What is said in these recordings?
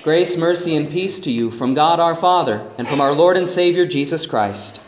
Grace, mercy, and peace to you from God our Father and from our Lord and Savior Jesus Christ.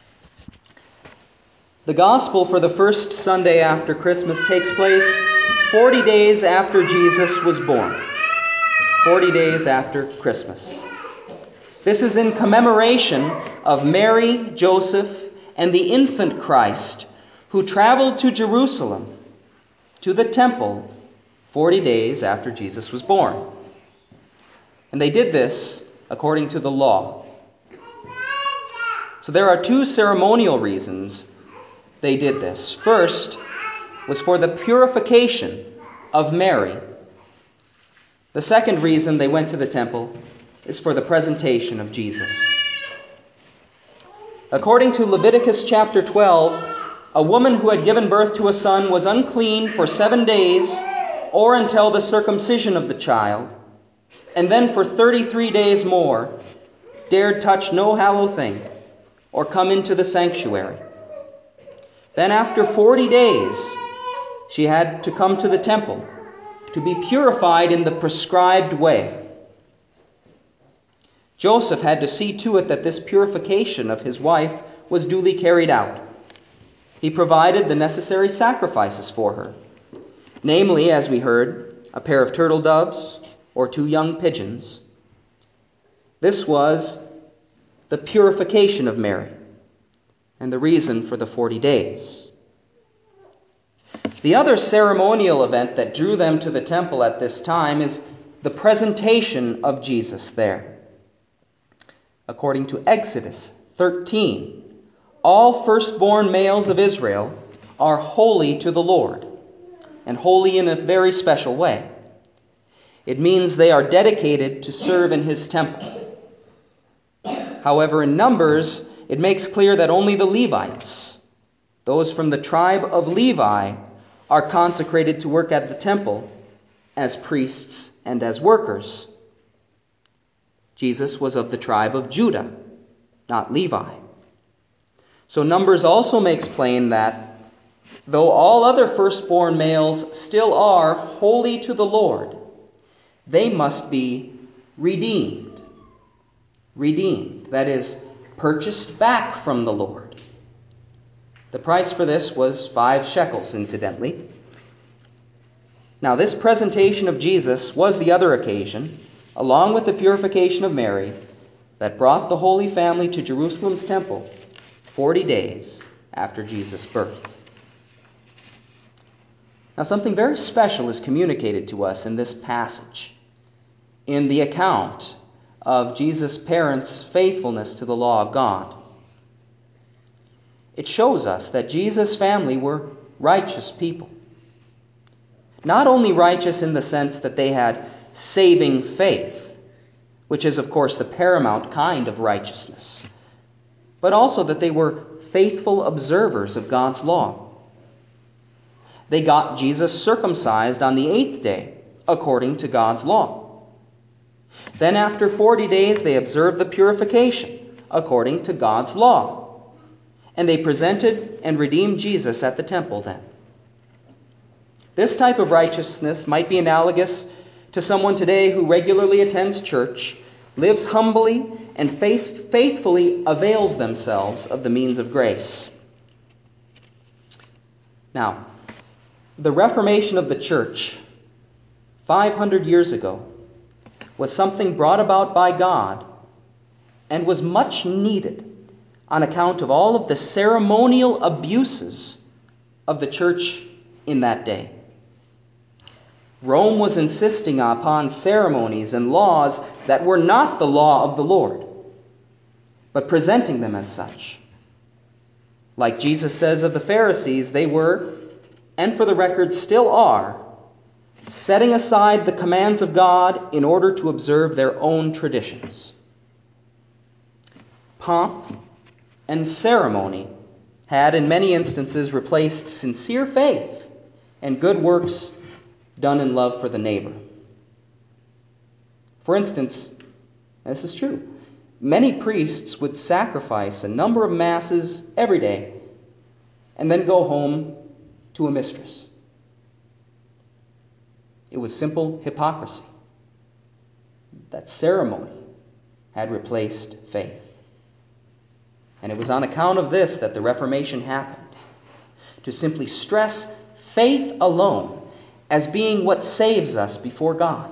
The Gospel for the first Sunday after Christmas takes place 40 days after Jesus was born. 40 days after Christmas. This is in commemoration of Mary, Joseph, and the infant Christ who traveled to Jerusalem, to the temple, 40 days after Jesus was born. And they did this according to the law. So there are two ceremonial reasons they did this. First was for the purification of Mary. The second reason they went to the temple is for the presentation of Jesus. According to Leviticus chapter 12, a woman who had given birth to a son was unclean for 7 days or until the circumcision of the child, and then for 33 days more dared touch no hallowed thing or come into the sanctuary. Then after 40 days she had to come to the temple to be purified in the prescribed way. Joseph had to see to it that this purification of his wife was duly carried out. He provided the necessary sacrifices for her, namely, as we heard, a pair of turtle doves or 2 young pigeons. This was the purification of Mary and the reason for the 40 days. The other ceremonial event that drew them to the temple at this time is the presentation of Jesus there. According to Exodus 13, all firstborn males of Israel are holy to the Lord, and holy in a very special way. It means they are dedicated to serve in His temple. However, in Numbers, it makes clear that only the Levites, those from the tribe of Levi, are consecrated to work at the temple as priests and as workers. Jesus was of the tribe of Judah, not Levi. So Numbers also makes plain that though all other firstborn males still are holy to the Lord, they must be redeemed. Redeemed, that is, purchased back from the Lord. The price for this was 5 shekels, incidentally. Now, this presentation of Jesus was the other occasion, along with the purification of Mary, that brought the Holy Family to Jerusalem's temple 40 days after Jesus' birth. Now, something very special is communicated to us in this passage, in the account of Jesus' parents' faithfulness to the law of God. It shows us that Jesus' family were righteous people. Not only righteous in the sense that they had saving faith, which is, of course, the paramount kind of righteousness, but also that they were faithful observers of God's law. They got Jesus circumcised on the 8th day, according to God's law. Then after 40 days, they observed the purification, according to God's law. And they presented and redeemed Jesus at the temple then. This type of righteousness might be analogous to someone today who regularly attends church, lives humbly, and faithfully avails themselves of the means of grace. Now, the Reformation of the Church 500 years ago was something brought about by God and was much needed on account of all of the ceremonial abuses of the church in that day. Rome was insisting upon ceremonies and laws that were not the law of the Lord, but presenting them as such. Like Jesus says of the Pharisees, they were, and for the record still are, setting aside the commands of God in order to observe their own traditions. Pomp and ceremony had in many instances replaced sincere faith and good works done in love for the neighbor. For instance, this is true, many priests would sacrifice a number of masses every day and then go home to a mistress. It was simple hypocrisy. that ceremony had replaced faith. And it was on account of this that the Reformation happened, to simply stress faith alone as being what saves us before God.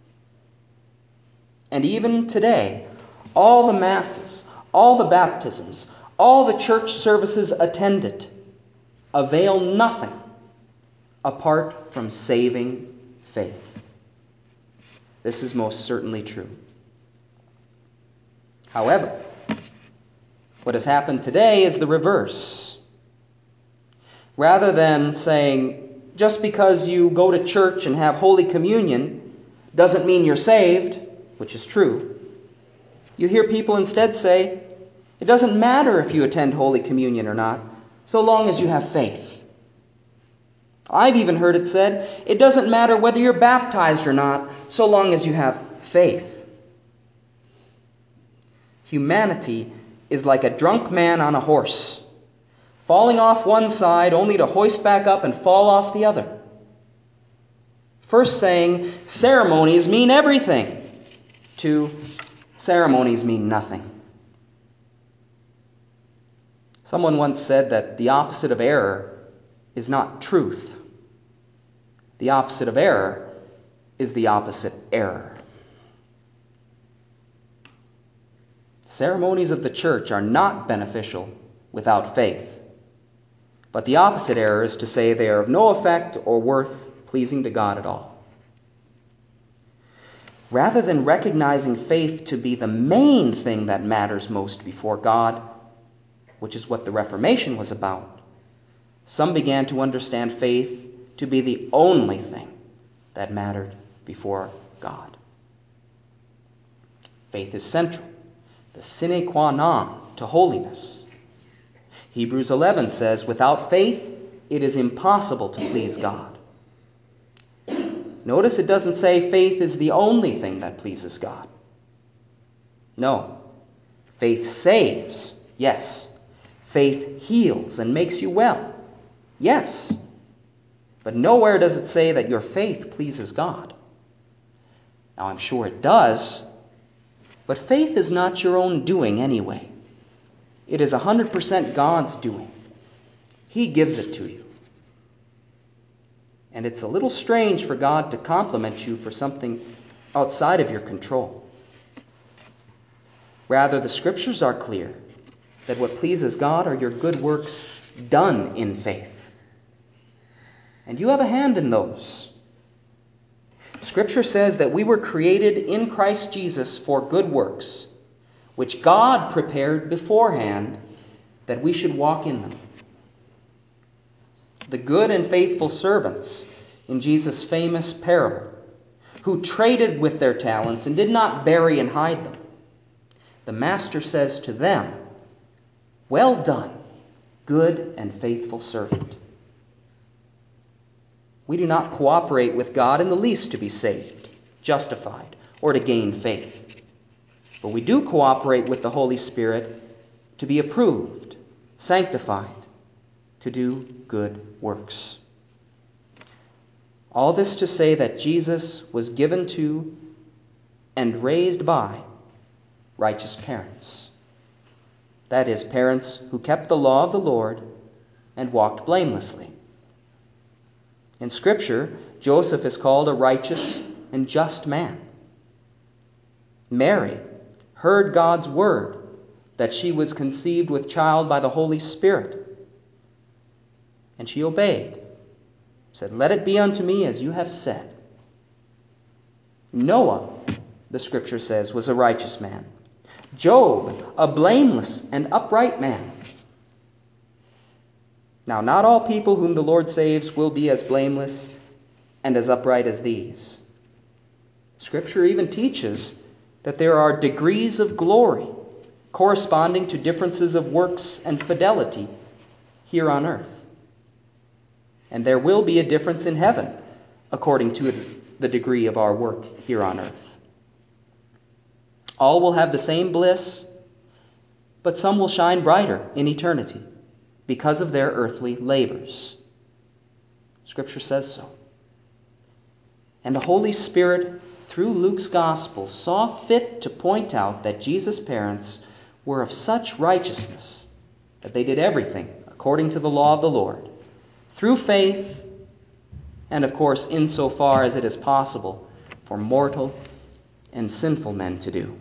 And even today, all the masses, all the baptisms, all the church services attended avail nothing apart from saving faith. This is most certainly true. However, what has happened today is the reverse. Rather than saying, just because you go to church and have Holy Communion doesn't mean you're saved, which is true, you hear people instead say, it doesn't matter if you attend Holy Communion or not, so long as you have faith. I've even heard it said, it doesn't matter whether you're baptized or not, so long as you have faith. Humanity is like a drunk man on a horse, falling off one side only to hoist back up and fall off the other. First saying, ceremonies mean everything, to ceremonies mean nothing. Someone once said that the opposite of error is not truth. The opposite of error is the opposite error. Ceremonies of the church are not beneficial without faith. But the opposite error is to say they are of no effect or worth pleasing to God at all. Rather than recognizing faith to be the main thing that matters most before God, which is what the Reformation was about, some began to understand faith to be the only thing that mattered before God. Faith is central, the sine qua non to holiness. Hebrews 11 says, without faith, it is impossible to please God. Notice it doesn't say faith is the only thing that pleases God. No. Faith saves, yes. Faith heals and makes you well, yes. But nowhere does it say that your faith pleases God. Now, I'm sure it does, but faith is not your own doing anyway. It is 100% God's doing. He gives it to you. And it's a little strange for God to compliment you for something outside of your control. Rather, the Scriptures are clear that what pleases God are your good works done in faith. And you have a hand in those. Scripture says that we were created in Christ Jesus for good works, which God prepared beforehand that we should walk in them. The good and faithful servants in Jesus' famous parable, who traded with their talents and did not bury and hide them, the master says to them, well done, good and faithful servant. We do not cooperate with God in the least to be saved, justified, or to gain faith. But we do cooperate with the Holy Spirit to be approved, sanctified, to do good works. All this to say that Jesus was given to and raised by righteous parents. That is, parents who kept the law of the Lord and walked blamelessly. In Scripture, Joseph is called a righteous and just man. Mary heard God's word that she was conceived with child by the Holy Spirit. And she obeyed, said, let it be unto me as you have said. Noah, the Scripture says, was a righteous man. Job, a blameless and upright man. Now, not all people whom the Lord saves will be as blameless and as upright as these. Scripture even teaches that there are degrees of glory corresponding to differences of works and fidelity here on earth. And there will be a difference in heaven according to the degree of our work here on earth. All will have the same bliss, but some will shine brighter in eternity because of their earthly labors. Scripture says so. And the Holy Spirit, through Luke's gospel, saw fit to point out that Jesus' parents were of such righteousness that they did everything according to the law of the Lord, through faith, and of course, insofar as it is possible for mortal and sinful men to do.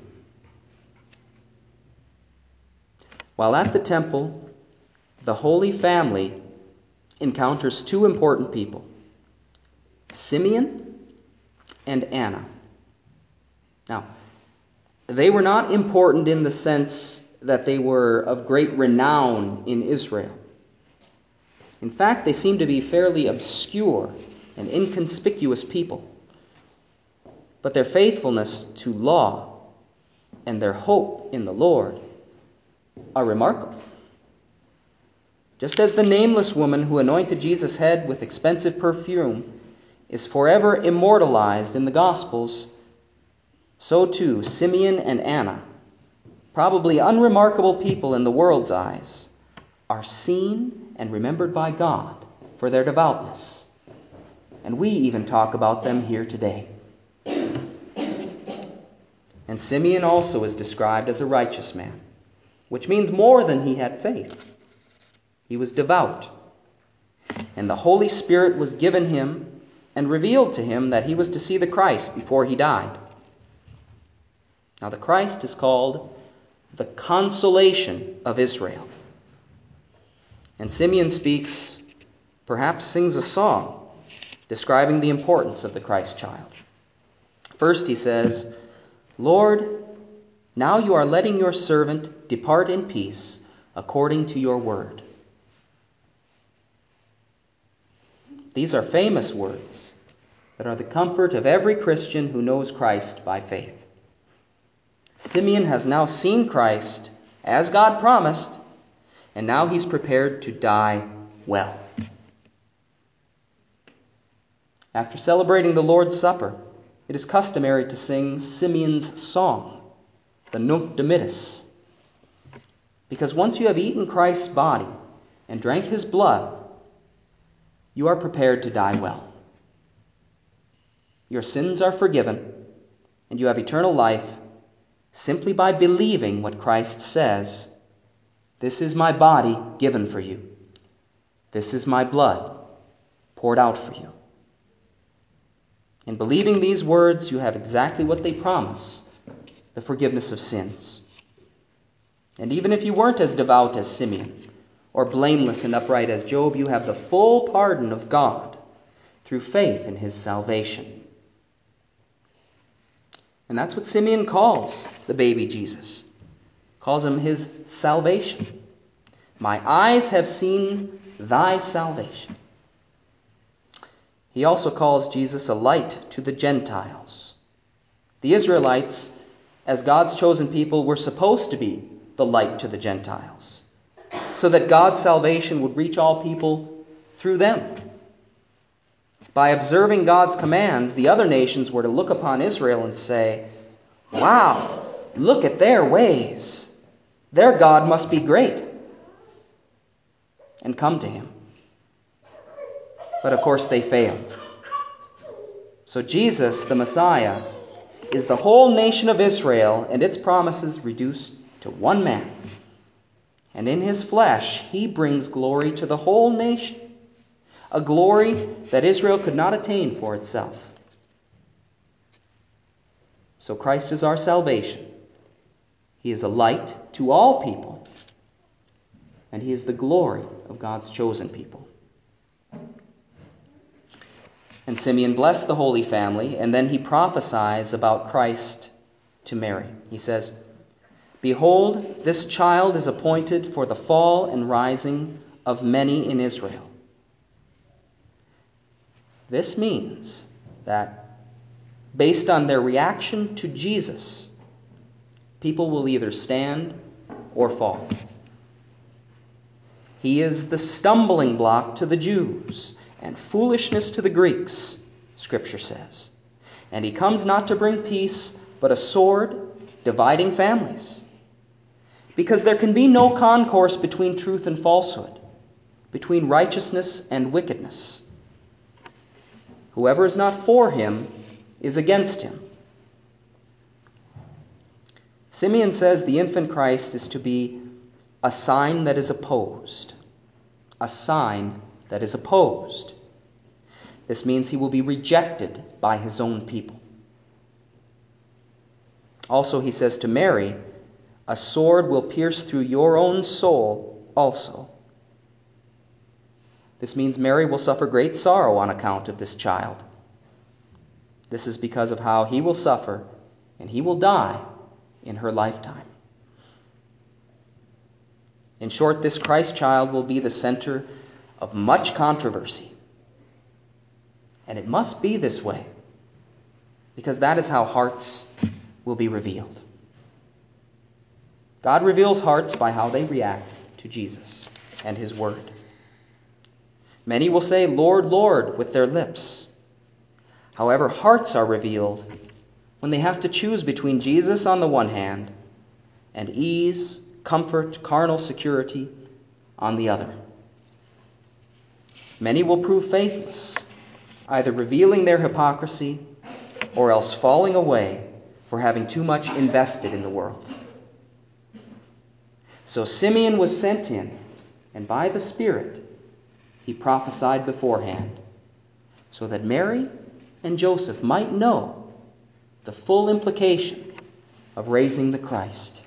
While at the temple, the Holy Family encounters two important people, Simeon and Anna. Now, they were not important in the sense that they were of great renown in Israel. In fact, they seem to be fairly obscure and inconspicuous people. But their faithfulness to law and their hope in the Lord are remarkable. Just as the nameless woman who anointed Jesus' head with expensive perfume is forever immortalized in the Gospels, so too Simeon and Anna, probably unremarkable people in the world's eyes, are seen and remembered by God for their devoutness. And we even talk about them here today. And Simeon also is described as a righteous man, which means more than he had faith. He was devout. And the Holy Spirit was given him and revealed to him that he was to see the Christ before he died. Now the Christ is called the consolation of Israel. And Simeon speaks, perhaps sings a song, describing the importance of the Christ child. First he says, "Lord, now you are letting your servant depart in peace according to your word." These are famous words that are the comfort of every Christian who knows Christ by faith. Simeon has now seen Christ as God promised, and now he's prepared to die well. After celebrating the Lord's Supper, it is customary to sing Simeon's song, the Nunc Dimittis. Because once you have eaten Christ's body and drank his blood, you are prepared to die well. Your sins are forgiven, and you have eternal life simply by believing what Christ says, "This is my body given for you. This is my blood poured out for you." In believing these words, you have exactly what they promise, the forgiveness of sins. And even if you weren't as devout as Simeon, or blameless and upright as Job, you have the full pardon of God through faith in his salvation. And that's what Simeon calls the baby Jesus. Calls him his salvation. My eyes have seen thy salvation. He also calls Jesus a light to the Gentiles. The Israelites, as God's chosen people, were supposed to be the light to the Gentiles, so that God's salvation would reach all people through them. By observing God's commands, the other nations were to look upon Israel and say, "Wow, look at their ways. Their God must be great," and come to him. But of course they failed. So Jesus, the Messiah, is the whole nation of Israel and its promises reduced to one man. And in his flesh, he brings glory to the whole nation, a glory that Israel could not attain for itself. So Christ is our salvation. He is a light to all people, and he is the glory of God's chosen people. And Simeon blessed the Holy Family, and then he prophesies about Christ to Mary. He says, "Behold, this child is appointed for the fall and rising of many in Israel." This means that based on their reaction to Jesus, people will either stand or fall. He is the stumbling block to the Jews and foolishness to the Greeks, Scripture says. And he comes not to bring peace, but a sword dividing families. Because there can be no concourse between truth and falsehood, between righteousness and wickedness. Whoever is not for him is against him, Simeon says the infant Christ is to be a sign that is opposed. A sign that is opposed. This means he will be rejected by his own people. Also, he says to Mary, a sword will pierce through your own soul also. This means Mary will suffer great sorrow on account of this child. This is because of how he will suffer and he will die in her lifetime. In short, this Christ child will be the center of much controversy. And it must be this way, because that is how hearts will be revealed. God reveals hearts by how they react to Jesus and his word. Many will say, Lord, Lord, with their lips. However, hearts are revealed when they have to choose between Jesus on the one hand and ease, comfort, carnal security on the other. Many will prove faithless, either revealing their hypocrisy or else falling away for having too much invested in the world. So Simeon was sent in, and by the Spirit he prophesied beforehand, so that Mary and Joseph might know the full implication of raising the Christ.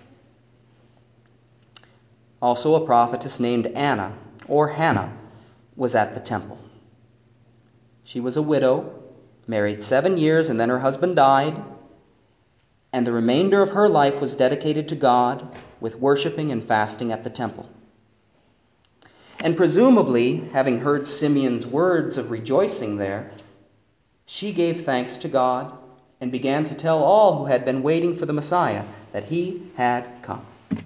Also, a prophetess named Anna, or Hannah, was at the temple. She was a widow, married 7 years, and then her husband died, and the remainder of her life was dedicated to God with worshiping and fasting at the temple. And presumably, having heard Simeon's words of rejoicing there, she gave thanks to God and began to tell all who had been waiting for the Messiah that he had come.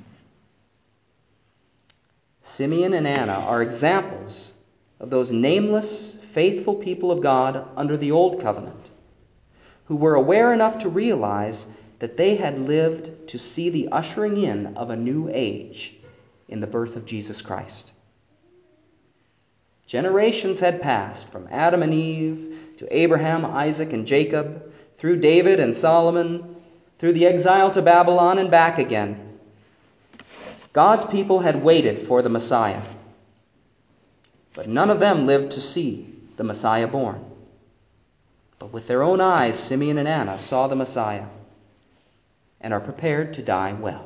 Simeon and Anna are examples of those nameless, faithful people of God under the Old Covenant, who were aware enough to realize that they had lived to see the ushering in of a new age in the birth of Jesus Christ. Generations had passed from Adam and Eve to Abraham, Isaac, and Jacob, through David and Solomon, through the exile to Babylon and back again. God's people had waited for the Messiah, but none of them lived to see the Messiah born. But with their own eyes, Simeon and Anna saw the Messiah and are prepared to die well.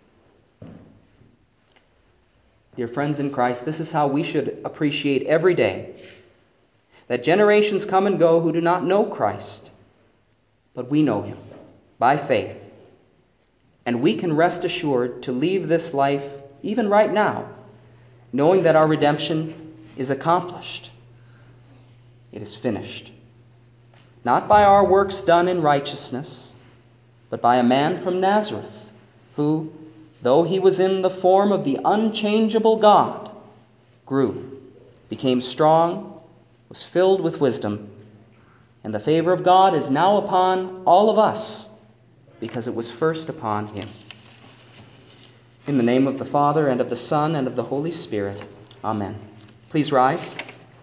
Dear friends in Christ, this is how we should appreciate every day that generations come and go who do not know Christ, but we know him by faith. And we can rest assured to leave this life, even right now, knowing that our redemption is accomplished. It is finished. Not by our works done in righteousness, but by a man from Nazareth, who, though he was in the form of the unchangeable God, grew, became strong, was filled with wisdom, and the favor of God is now upon all of us, because it was first upon him. In the name of the Father, and of the Son, and of the Holy Spirit. Amen. Please rise.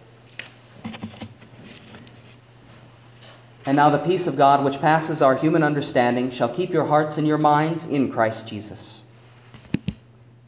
And now the peace of God, which passes our human understanding, shall keep your hearts and your minds in Christ Jesus.